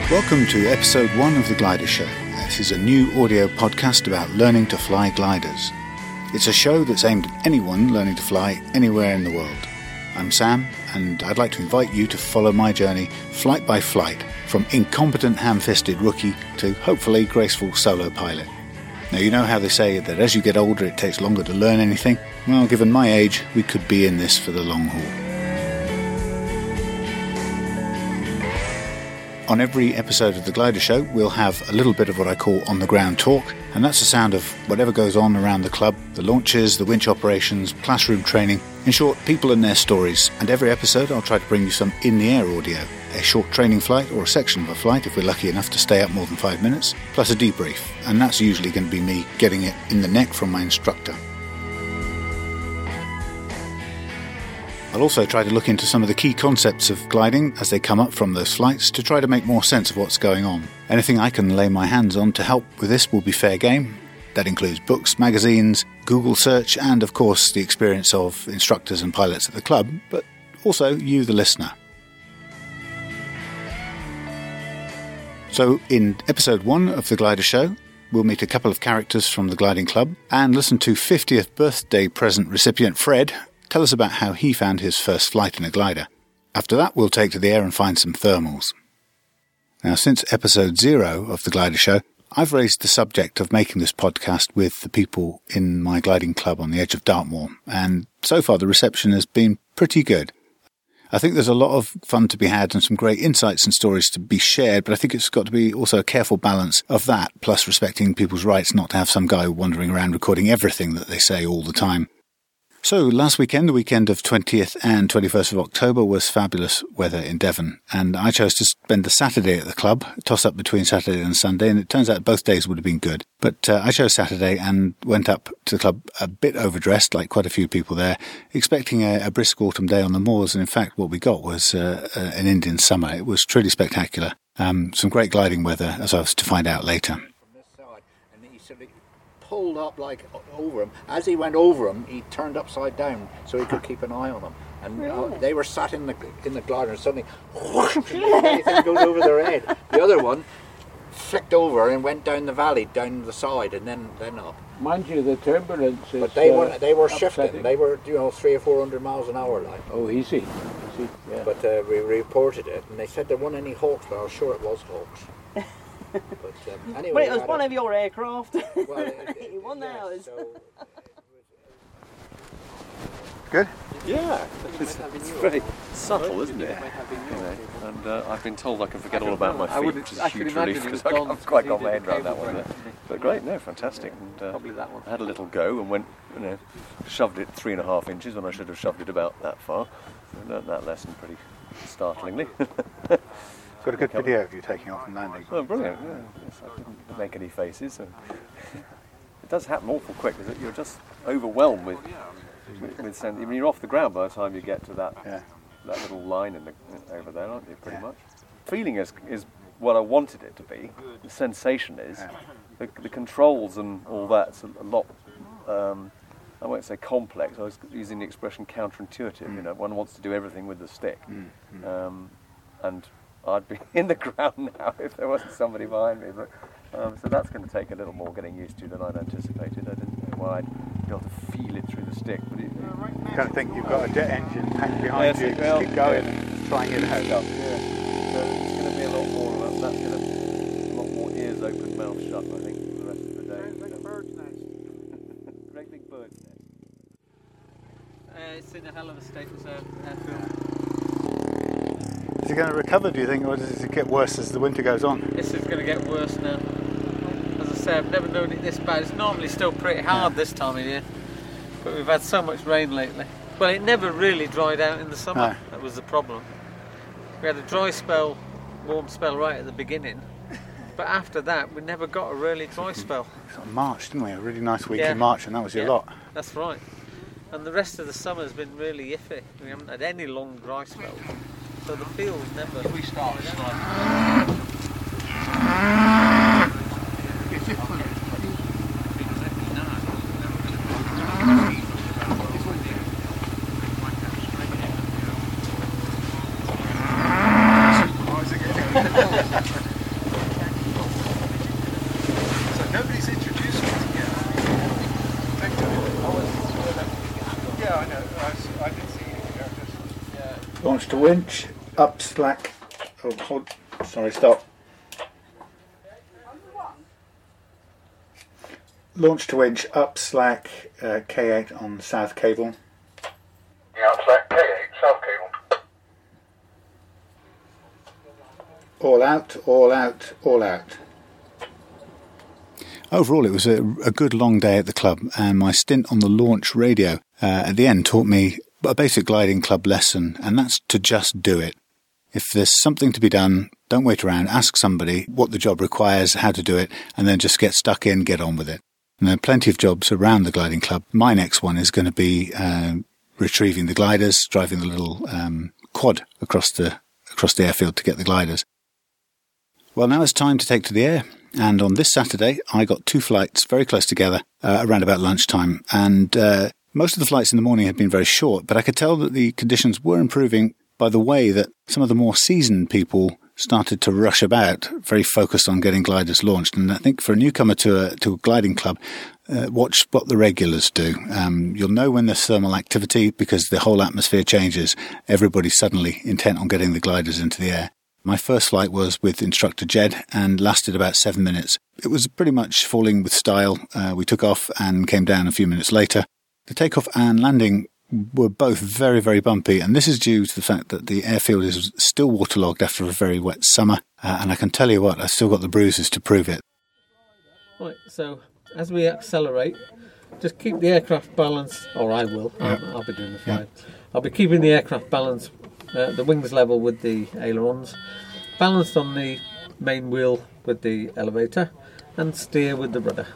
Welcome to episode 1 of The Glider Show. This is a new audio podcast about learning to fly gliders. It's a show that's aimed at anyone learning to fly anywhere in the world. I'm Sam, and I'd like to invite you to follow my journey flight by flight, from incompetent ham-fisted rookie to hopefully graceful solo pilot. Now, you know how they say that as you get older it takes longer to learn anything? Well, given my age, we could be in this for the long haul. On every episode of The Glider Show, we'll have a little bit of what I call on-the-ground talk, and that's the sound of whatever goes on around the club, the launches, the winch operations, classroom training, in short, people and their stories. And every episode I'll try to bring you some in-the-air audio, a short training flight or a section of a flight if we're lucky enough to stay up more than 5 minutes, plus a debrief, and that's usually going to be me getting it in the neck from my instructor. I'll also try to look into some of the key concepts of gliding as they come up from those flights to try to make more sense of what's going on. Anything I can lay my hands on to help with this will be fair game. That includes books, magazines, Google search, and of course the experience of instructors and pilots at the club, but also you, the listener. So in episode 1 of The Glider Show, we'll meet a couple of characters from the Gliding Club and listen to 50th birthday present recipient Fred tell us about how he found his first flight in a glider. After that, we'll take to the air and find some thermals. Now, since episode 0 of The Glider Show, I've raised the subject of making this podcast with the people in my gliding club on the edge of Dartmoor, and so far the reception has been pretty good. I think there's a lot of fun to be had and some great insights and stories to be shared, but I think it's got to be also a careful balance of that, plus respecting people's rights not to have some guy wandering around recording everything that they say all the time. So last weekend, the weekend of 20th and 21st of October, was fabulous weather in Devon, and I chose to spend the Saturday at the club, toss up between Saturday and Sunday, and it turns out both days would have been good. But I chose Saturday and went up to the club a bit overdressed, like quite a few people there, expecting a brisk autumn day on the moors, and in fact what we got was an Indian summer. It was truly spectacular. Some great gliding weather, as I was to find out later. Pulled up like over him. As he went over him, he turned upside down so he could keep an eye on him. And they were sat in the glider, and suddenly everything goes over their head. The other one flicked over and went down the valley, down the side, and then up. Mind you, the turbulence is. But they were shifting. They were 300 or 400 miles an hour, like. Oh, easy. Yeah. But we reported it, and they said there weren't any hawks, but I was sure it was hawks. But anyway, well, it was one of your aircraft. Well, he won ours. So, Good? Yeah, it's very subtle, isn't it? And I've been told I can forget all about my feet, which is a huge relief because I haven't quite got my head around that one. But great, no, fantastic. And, probably that one. I had a little go and went, shoved it 3.5 inches when I should have shoved it about that far. I learned that lesson pretty startlingly. Got a good video of you taking off and landing. Oh, brilliant. Yeah. Yes, I didn't make any faces. So. It does happen awful quick, isn't it? You're just overwhelmed with sand. I mean, you're off the ground by the time you get to that little line over there, aren't you, pretty much? Feeling is what I wanted it to be. The sensation is. The controls and all that's a lot, I won't say complex, I was using the expression counterintuitive. One wants to do everything with the stick. And I'd be in the ground now if there wasn't somebody behind me. But so that's going to take a little more getting used to than I'd anticipated. I didn't know why I'd be able to feel it through the stick. But you kind of think you've got a jet engine packed behind you, just keep going and try and get ahead. Yeah. So it's going to be a lot more of that. That's going to be a lot more ears open, mouth shut, I think, for the rest of the day. Great big bird's nest. Great big bird's nest. It's in a hell of a state as airfield. Is it going to recover, do you think, or does it get worse as the winter goes on? This is going to get worse now. As I say, I've never known it this bad. It's normally still pretty hard this time of year, but we've had so much rain lately. Well, it never really dried out in the summer. No. That was the problem. We had a dry spell, warm spell right at the beginning, but after that we never got a really dry spell. Sort of March, didn't we? A really nice week in March, and that was your lot. That's right. And the rest of the summer's been really iffy. We haven't had any long dry spells. So the field's never... If we start sliding. Launch to winch, up slack. Oh, hold. Sorry, stop. Launch to winch, up slack, K8 on south cable. Yeah, up slack K8, south cable. All out, all out, all out. Overall, it was a good long day at the club, and my stint on the launch radio at the end taught me a basic gliding club lesson, and that's to just do it. If there's something to be done, don't wait around, ask somebody what the job requires, how to do it, and then just get stuck in, get on with it. And there are plenty of jobs around the gliding club. My next one is going to be retrieving the gliders, driving the little quad across the airfield to get the gliders. Well, now it's time to take to the air. And on this Saturday, I got 2 flights very close together around about lunchtime. And most of the flights in the morning had been very short, but I could tell that the conditions were improving by the way that some of the more seasoned people started to rush about, very focused on getting gliders launched. And I think for a newcomer to a gliding club, watch what the regulars do. You'll know when there's thermal activity because the whole atmosphere changes. Everybody's suddenly intent on getting the gliders into the air. My first flight was with instructor Jed and lasted about 7 minutes. It was pretty much falling with style. We took off and came down a few minutes later. The takeoff and landing were both very, very bumpy, and this is due to the fact that the airfield is still waterlogged after a very wet summer, and I can tell you what, I've still got the bruises to prove it. Right, so as we accelerate, just keep the aircraft balance, or I will, I'll be doing the flying. I'll be keeping the aircraft balance, the wings level with the ailerons, balanced on the main wheel with the elevator, and steer with the rudder.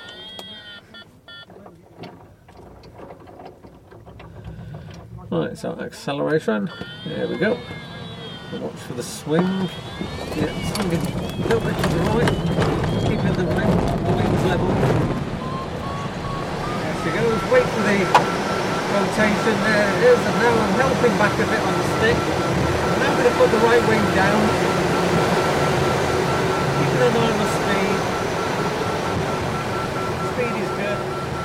Right, so acceleration, there we go. Watch for the swing. Yeah, swinging a little bit to the right, keeping the wings level. There she goes, wait for the rotation, there it is, and now I'm helping back a bit on the stick. I'm now going to put the right wing down, keeping an eye on the speed. Speed is good.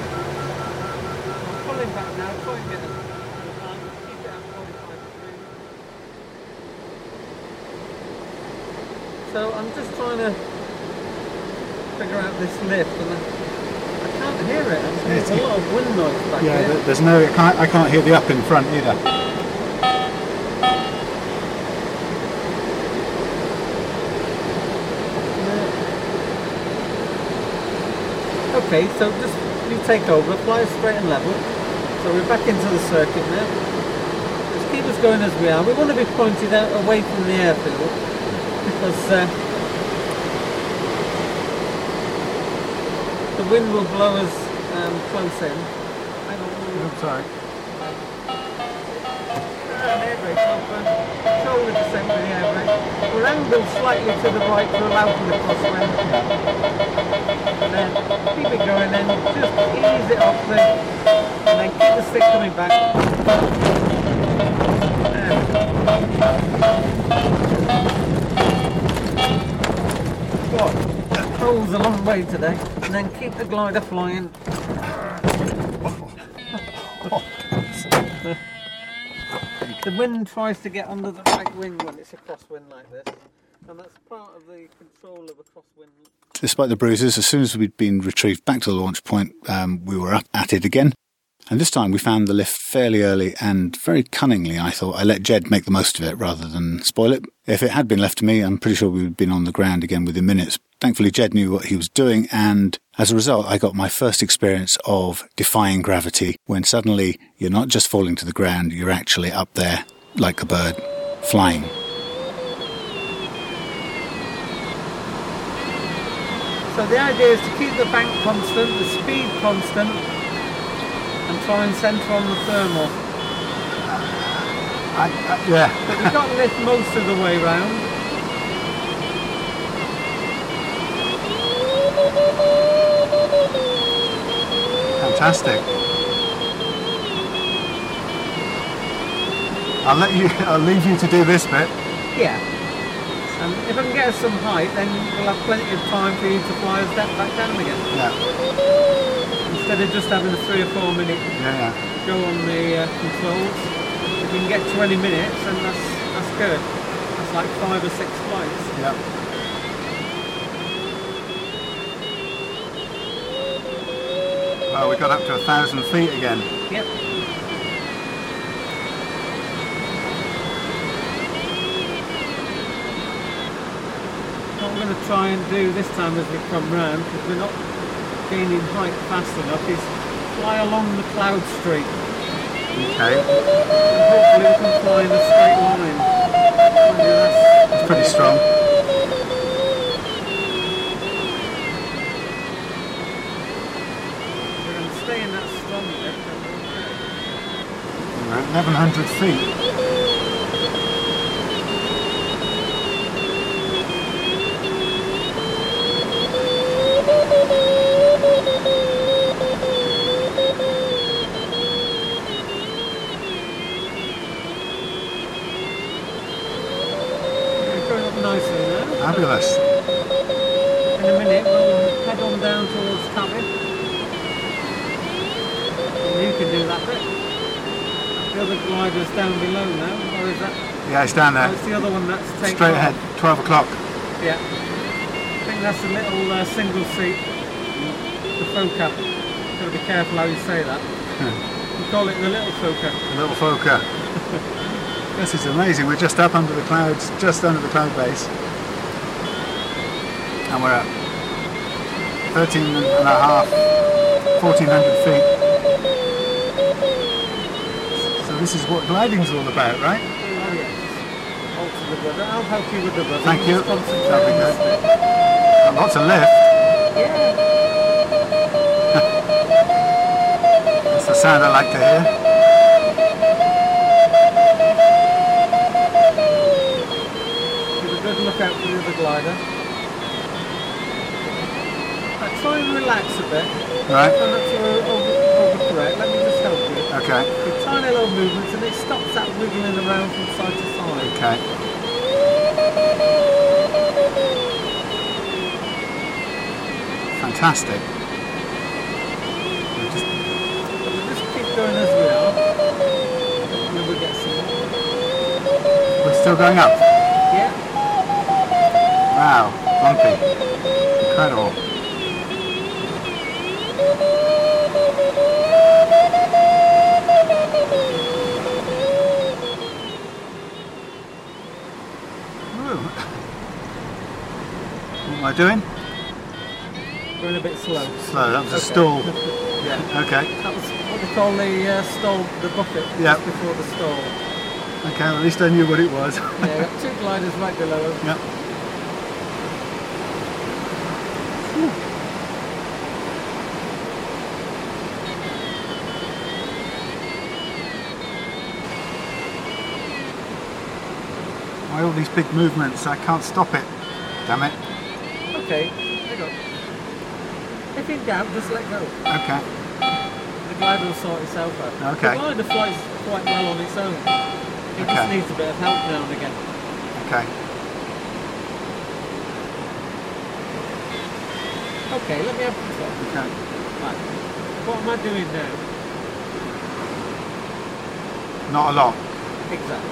I'm pulling back now, trying to get it. So I'm just trying to figure out this lift, and I can't hear it. Actually. There's a lot of wind noise back here. Yeah, there's no. I can't hear the up in front either. Okay, so just you take over, fly straight and level. So we're back into the circuit now. Just keep us going as we are. We want to be pointed out away from the airfield, because the wind will blow us close in. Hang on. I'm sorry. Air brake open. Control the descent with the air brake. We're angled slightly to the right to allow for the crosswind. And then keep it going, then just ease it off there. And then keep the stick coming back. There we go. Control's a long way today, and then keep the glider flying. The wind tries to get under the right wing when it's a crosswind like this, and that's part of the control of a crosswind. Despite the bruises, as soon as we'd been retrieved back to the launch point, we were up at it again. And this time we found the lift fairly early, and very cunningly, I thought, I let Jed make the most of it rather than spoil it. If it had been left to me, I'm pretty sure we would have been on the ground again within minutes. Thankfully, Jed knew what he was doing, and as a result, I got my first experience of defying gravity, when suddenly you're not just falling to the ground, you're actually up there like a bird, flying. So the idea is to keep the bank constant, the speed constant, and try and centre on the thermal. Yeah. But we've got lift most of the way round. Fantastic. I'll leave you to do this bit. Yeah. And if I can get us some height, then we'll have plenty of time for you to fly us back down again. Yeah. Instead of just having a 3 or 4 minute go on the controls. If we can get 20 minutes, then that's good. That's like 5 or 6 flights. Yeah. Well, we got up to 1,000 feet again. Yep. What I'm going to try and do this time as we come round, because we're not gaining height fast enough, is fly along the cloud streak. Okay. And hopefully we can fly in a straight line. It's pretty strong. We're going to stay in that strong bit. We're at 1,100 feet. Nicely now. Fabulous. In a minute we'll head on down towards cabin. And you can do that bit. The other glider's down below now, or is that? Yeah, it's down Oh, there. it's the other one that's taken Straight off. ahead, 12 o'clock. Yeah. I think that's a little single seat. The Fokker. Gotta be careful how you say that. We call it the little Fokker. A little Fokker. This is amazing. We're just up under the clouds, just under the cloud base. And we're at 1,400 feet. So this is what gliding's all about, right? Oh yes. Alter the rudder. I'll help you with the rudder. Thank you. Just concentrate That'll be on good. this bit. And lots of lift. Yeah. That's the sound I like to hear. Look out for the other glider. Right, try and relax a bit. Right. Try not to overcorrect. Let me just help you. Okay. With tiny little movements, and it stops that wiggling around from side to side. Okay. Fantastic. We'll just keep going as we are. And we'll get some more. We're still going up. Yeah. Wow, bumpy. Incredible. Woo. What am I doing? Going a bit slow. Slow, that was a Okay. stall. Yeah. Okay. That was what they call the stall, the bucket. Yeah. Just before the stall. Okay, well, at least I knew what it was. Yeah, got 2 gliders right below us. Yep. Why all these big movements? I can't stop it. Damn it. Okay, hang on. If in doubt, just let go. Okay. The glider will sort itself out. Okay. The glider flies quite well on its own. It just Okay. needs a bit of help now and again. Okay. Okay, let me have control. Okay. Right. What am I doing now? Not a lot. Exactly.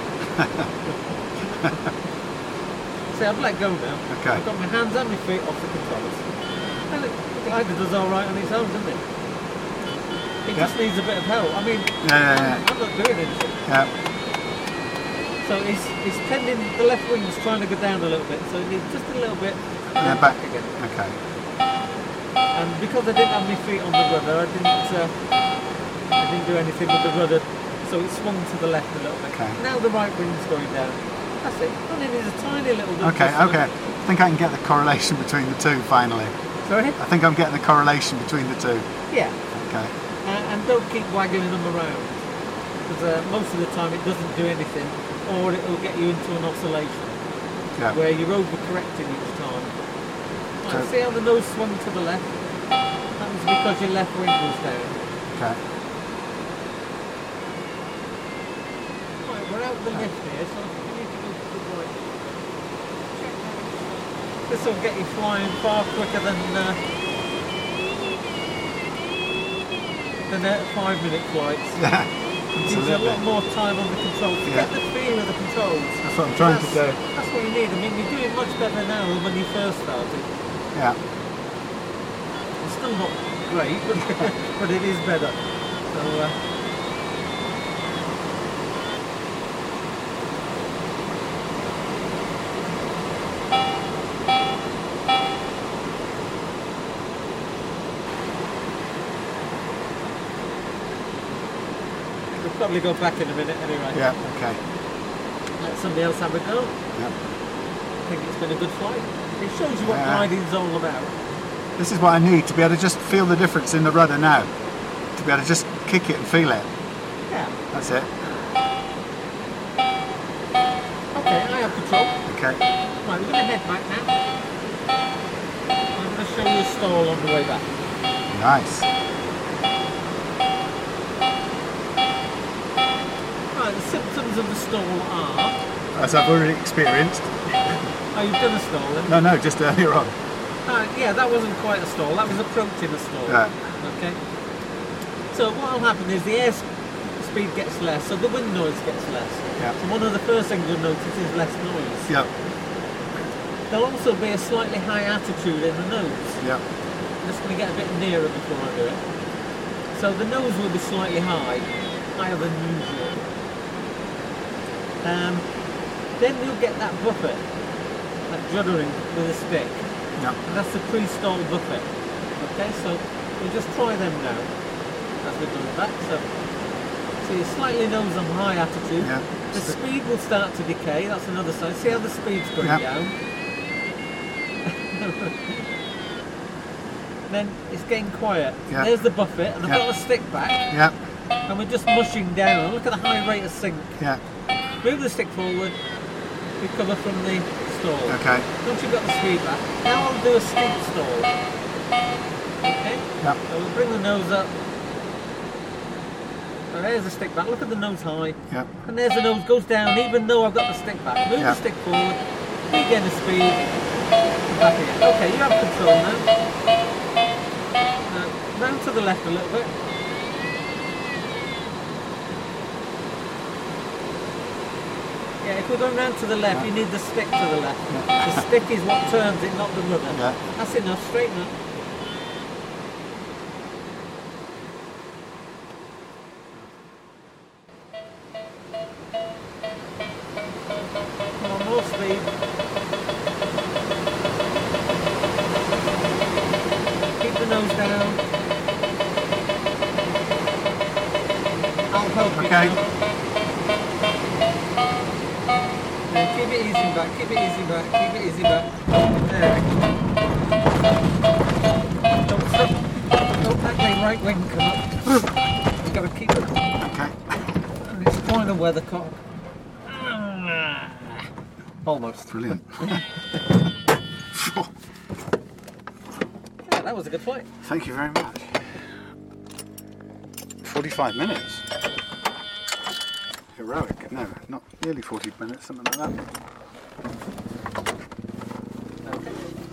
See, I've let go now. Okay. I've got my hands and my feet off the controls. And the glider does alright on its own, doesn't it? It Yeah. just needs a bit of help. I mean, Yeah. I'm not doing anything. Yeah. So it's tending, the left wing's trying to go down a little bit, so it needs just a little bit Yeah, back. again. Okay. And because I didn't have my feet on the rudder, I didn't do anything with the rudder, so it swung to the left a little bit. Okay. Now the right wing's going down. That's it. And it is a tiny little bit. Okay, okay. I think I can get the correlation between the two finally. Sorry? I think I'm getting the correlation between the two. Yeah. Okay. And don't keep waggling them around, because most of the time it doesn't do anything, or it will get you into an oscillation Yeah. where you're overcorrecting each time. Right, So- see how the nose swung to the left? That was because your left wing was down. Okay. Right, we're out the lift here, so I think we need to go to the right. Check that. This will get you flying far quicker than 5-minute flights. Yeah. It needs a lot more time on the controls to get the feel of the controls. That's what I'm trying to do. That's what you need. I mean, you're doing much better now than when you first started. Yeah. It's still not great, but it is better. So, we'll probably go back in a minute anyway. Yeah, okay. Let somebody else have a go. Yep. I think it's been a good flight. It shows you what gliding's all about. This is what I need, to be able to just feel the difference in the rudder now. To be able to just kick it and feel it. Yeah. That's it. Okay, I have control. Okay. Right, we're going to head back now. I'm going to show you a stall on the way back. Nice. Right, the symptoms of the stall are... As I've already experienced. Oh, you've done a stall then? No, just earlier on. Yeah, that wasn't quite a stall. That was approaching a stall. Yeah. Okay. So what will happen is the air speed gets less, so the wind noise gets less. Yeah. So one of the first things you'll notice is less noise. Yeah. There'll also be a slightly high altitude in the nose. Yeah. I'm just going to get a bit nearer before I do it. So the nose will be slightly high, higher than usual. Then you'll get that buffet, that juddering with a stick. Yeah. And that's the pre-stall buffet. Okay, so we'll just try them now as we're doing that. So you slightly nose on high altitude. Yeah. The speed will start to decay. That's another sign. See how the speed's going down. Then it's getting quiet. Yeah. There's the buffet, and I've got the stick back. Yeah. And we're just mushing down. Look at the high rate of sink. Yeah. Move the stick forward. Recover from the stall. Okay. Once you've got the speed back, now I'll do a steep stall. Okay? Yeah. So we'll bring the nose up. So there's the stick back. Look at the nose high. Yeah. And there's the nose goes down even though I've got the stick back. Move Yeah. the stick forward. Regain the speed. Back again. Okay, you have control now. Now, round to the left a little bit. Yeah, if we're going round to the left, you need the stick to the left. The stick is what turns it, not the rudder. Yeah. That's enough, straighten up. Come on, more speed. Keep the nose down. I'll help you. Okay. Now. Keep it easy back, keep it easy back, keep it easy back. There we go. Don't stop. Don't let the right wing come up. You've got to keep it. Okay. And it's quite a weathercock. Almost. Brilliant. Yeah, that was a good flight. Thank you very much. 45 minutes. Heroic. No, not nearly 40 minutes, something like that. Okay.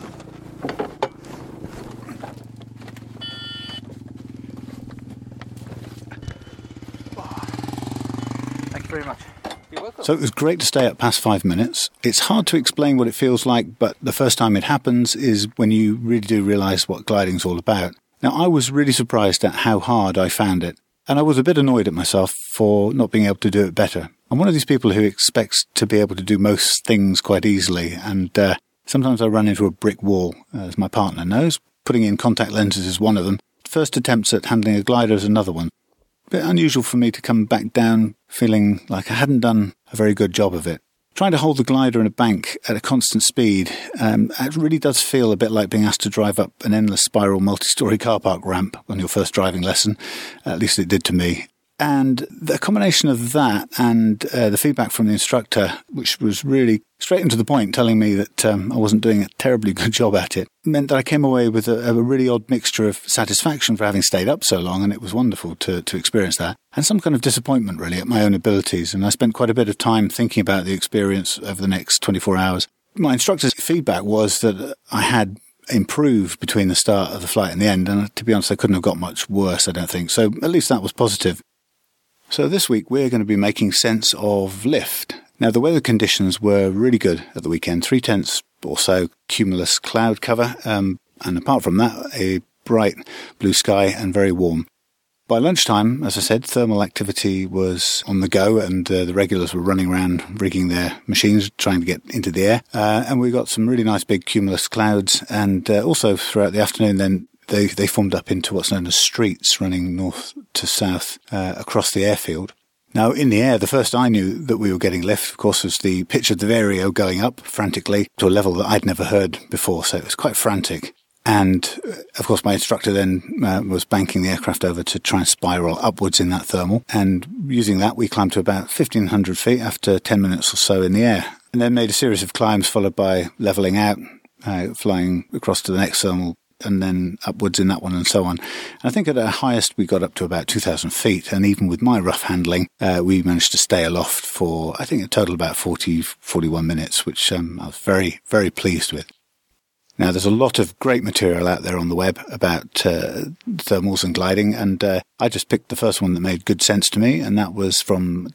Thank you very much. You're welcome. So it was great to stay up past 5 minutes. It's hard to explain what it feels like, but the first time it happens is when you really do realise what gliding's all about. Now, I was really surprised at how hard I found it, and I was a bit annoyed at myself for not being able to do it better. I'm one of these people who expects to be able to do most things quite easily, and sometimes I run into a brick wall, as my partner knows. Putting in contact lenses is one of them. First attempts at handling a glider is another one. A bit unusual for me to come back down feeling like I hadn't done a very good job of it. Trying to hold the glider in a bank at a constant speed, it really does feel a bit like being asked to drive up an endless spiral multi-storey car park ramp on your first driving lesson. At least it did to me. And the combination of that and the feedback from the instructor, which was really straight and to the point, telling me that I wasn't doing a terribly good job at it, meant that I came away with a really odd mixture of satisfaction for having stayed up so long, and it was wonderful to experience that, and some kind of disappointment really at my own abilities. And I spent quite a bit of time thinking about the experience over the next 24 hours. My instructor's feedback was that I had improved between the start of the flight and the end, and to be honest, I couldn't have got much worse, I don't think. So at least that was positive. So this week we're going to be making sense of lift. Now the weather conditions were really good at the weekend, 3/10 or so cumulus cloud cover, and apart from that, a bright blue sky and very warm. By lunchtime, as I said, thermal activity was on the go, and the regulars were running around rigging their machines, trying to get into the air. And we got some really nice big cumulus clouds, and also throughout the afternoon then they formed up into what's known as streets running north to south across the airfield. Now, in the air, the first I knew that we were getting lift, of course, was the pitch of the Vario going up frantically to a level that I'd never heard before, so it was quite frantic. And, of course, my instructor then was banking the aircraft over to try and spiral upwards in that thermal. And using that, we climbed to about 1,500 feet after 10 minutes or so in the air. And then made a series of climbs followed by levelling out, flying across to the next thermal, and then upwards in that one and so on. And I think at our highest we got up to about 2,000 feet, and even with my rough handling, we managed to stay aloft for, I think, a total about 41 minutes, which I was very, very pleased with. Now, there's a lot of great material out there on the web about thermals and gliding, and I just picked the first one that made good sense to me, and that was from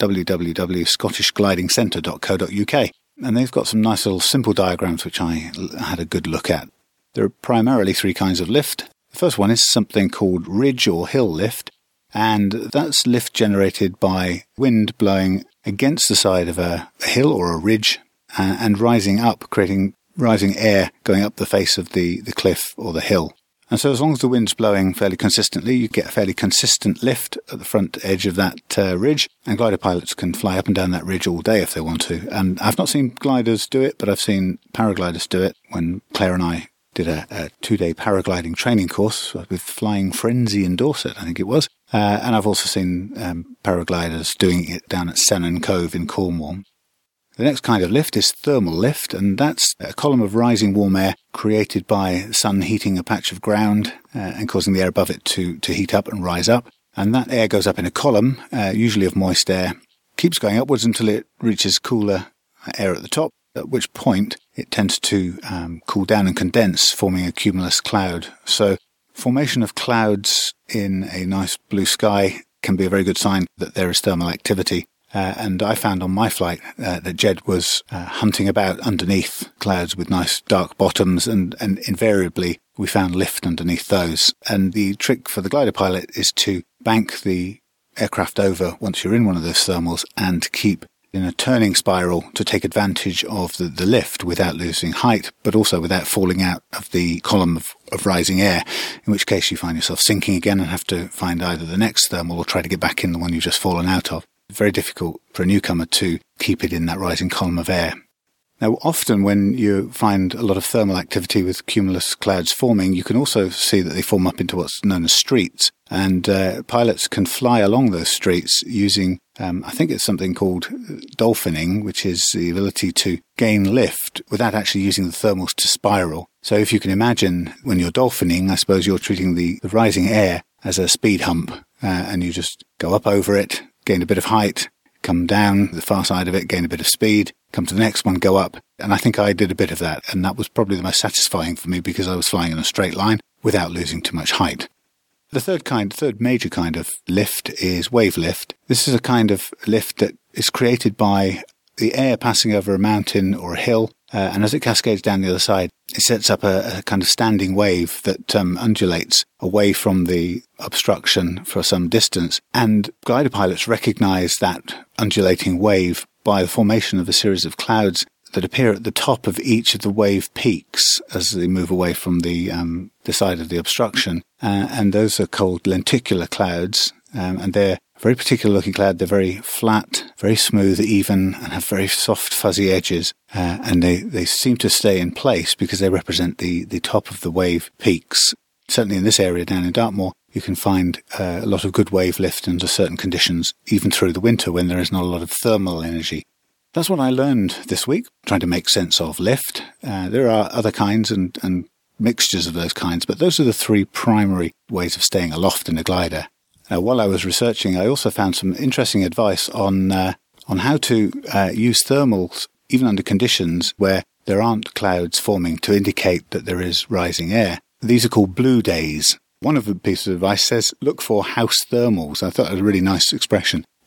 www.scottishglidingcentre.co.uk. And they've got some nice little simple diagrams which I had a good look at. There are primarily three kinds of lift. The first one is something called ridge or hill lift, and that's lift generated by wind blowing against the side of a hill or a ridge and rising up, creating rising air going up the face of the cliff or the hill. And so as long as the wind's blowing fairly consistently, you get a fairly consistent lift at the front edge of that ridge, and glider pilots can fly up and down that ridge all day if they want to. And I've not seen gliders do it, but I've seen paragliders do it. When Claire and I did a 2-day paragliding training course with Flying Frenzy in Dorset, I think it was. And I've also seen paragliders doing it down at Sennen Cove in Cornwall. The next kind of lift is thermal lift, and that's a column of rising warm air created by sun heating a patch of ground and causing the air above it to heat up and rise up. And that air goes up in a column, usually of moist air, keeps going upwards until it reaches cooler air at the top, at which point it tends to cool down and condense, forming a cumulus cloud. So formation of clouds in a nice blue sky can be a very good sign that there is thermal activity. And I found on my flight that Jed was hunting about underneath clouds with nice dark bottoms, and invariably we found lift underneath those. And the trick for the glider pilot is to bank the aircraft over once you're in one of those thermals and keep in a turning spiral to take advantage of the lift without losing height, but also without falling out of the column of rising air, in which case you find yourself sinking again and have to find either the next thermal or try to get back in the one you've just fallen out of. Very difficult for a newcomer to keep it in that rising column of air. Now, often when you find a lot of thermal activity with cumulus clouds forming, you can also see that they form up into what's known as streets. And pilots can fly along those streets using, I think it's something called dolphining, which is the ability to gain lift without actually using the thermals to spiral. So if you can imagine when you're dolphining, I suppose you're treating the rising air as a speed hump, and you just go up over it, gain a bit of height, come down the far side of it, gain a bit of speed, come to the next one, go up. And I think I did a bit of that, and that was probably the most satisfying for me because I was flying in a straight line without losing too much height. The third major kind of lift is wave lift. This is a kind of lift that is created by the air passing over a mountain or a hill, and as it cascades down the other side, it sets up a kind of standing wave that undulates away from the obstruction for some distance. And glider pilots recognize that undulating wave by the formation of a series of clouds that appear at the top of each of the wave peaks as they move away from the side of the obstruction. And those are called lenticular clouds, and they're a very particular looking cloud. They're very flat, very smooth, even, and have very soft, fuzzy edges. And they seem to stay in place because they represent the top of the wave peaks. Certainly in this area down in Dartmoor, you can find a lot of good wave lift under certain conditions, even through the winter when there is not a lot of thermal energy. That's what I learned this week, trying to make sense of lift. There are other kinds and mixtures of those kinds, but those are the three primary ways of staying aloft in a glider. While I was researching, I also found some interesting advice on how to use thermals even under conditions where there aren't clouds forming to indicate that there is rising air. These are called blue days. One of the pieces of advice says, look for house thermals. I thought it was a really nice expression.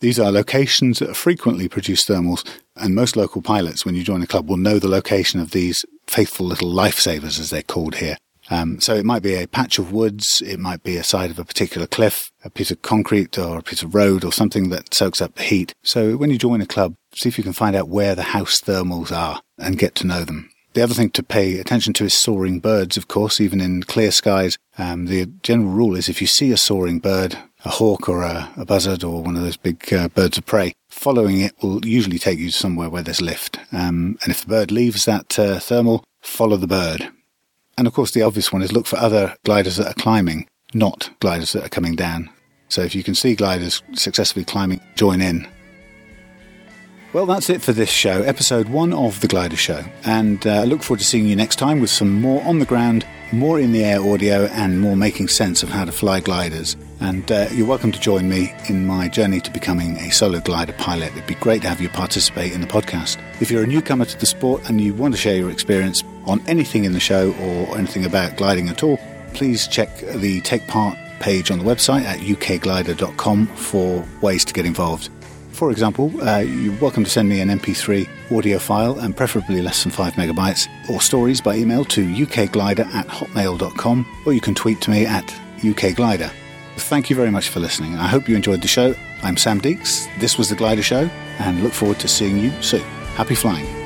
These are locations that frequently produce thermals, and most local pilots, when you join a club, will know the location of these faithful little lifesavers, as they're called here. So it might be a patch of woods, it might be a side of a particular cliff, a piece of concrete or a piece of road or something that soaks up the heat. So when you join a club, see if you can find out where the house thermals are and get to know them. The other thing to pay attention to is soaring birds, of course, even in clear skies. The general rule is if you see a soaring bird, a hawk or a buzzard or one of those big birds of prey, following it will usually take you somewhere where there's lift. And if the bird leaves that thermal, follow the bird. And of course the obvious one is look for other gliders that are climbing, not gliders that are coming down. So if you can see gliders successfully climbing, join in. Well, that's it for this show, episode 1 of The Glider Show. And I look forward to seeing you next time with some more on the ground, more in the air audio, and more making sense of how to fly gliders. And you're welcome to join me in my journey to becoming a solo glider pilot. It'd be great to have you participate in the podcast. If you're a newcomer to the sport and you want to share your experience on anything in the show or anything about gliding at all, please check the Take Part page on the website at ukglider.com for ways to get involved. For example, you're welcome to send me an MP3 audio file, and preferably less than 5 megabytes, or stories by email to ukglider@hotmail.com, or you can tweet to me at ukglider. Thank you very much for listening. I hope you enjoyed the show. I'm Sam Deeks. This was The Glider Show, and look forward to seeing you soon. Happy flying.